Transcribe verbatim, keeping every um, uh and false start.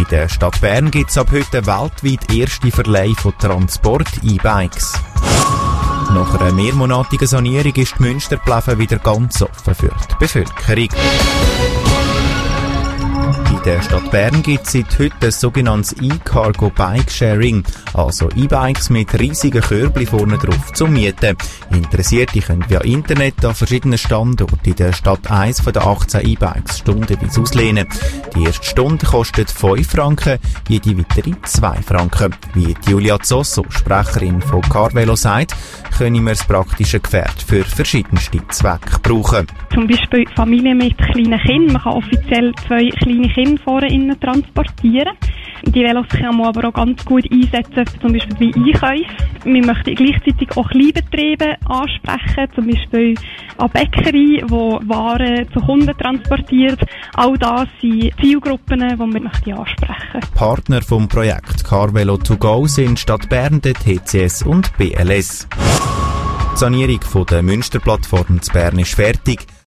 In der Stadt Bern gibt es ab heute weltweit erste Verleih von Transport-E-Bikes. Nach einer mehrmonatigen Sanierung ist die Münsterpläfe wieder ganz offen für die Bevölkerung. In der Stadt Bern gibt es seit heute ein sogenanntes E-Cargo Bike Sharing, also E-Bikes mit riesigen Körbchen vorne drauf zum Mieten. Interessierte können via Internet an verschiedenen Standorten in der Stadt eins von den achtzehn E-Bikes stundenweise auslehnen. Die erste Stunde kostet fünf Franken, jede weitere zwei Franken. Wie Julia Zosso, Sprecherin von Carvelo, sagt, können wir das praktische Gefährt für verschiedenste Zwecke brauchen. Zum Beispiel Familien mit kleinen Kindern. Man kann offiziell zwei kleine Kinder vorne innen transportieren. Die Velos kann man aber auch ganz gut einsetzen, zum Beispiel bei Einkäufen. Wir möchten gleichzeitig auch Kleinbetriebe ansprechen, zum Beispiel eine Bäckerei, die Waren zu Kunden transportiert. All das sind Zielgruppen, die wir ansprechen möchten. Partner vom Projekt Carvelo to go sind Stadt Bern, der T C S und B L S. Die Sanierung der Münsterplattform zu Bern ist fertig.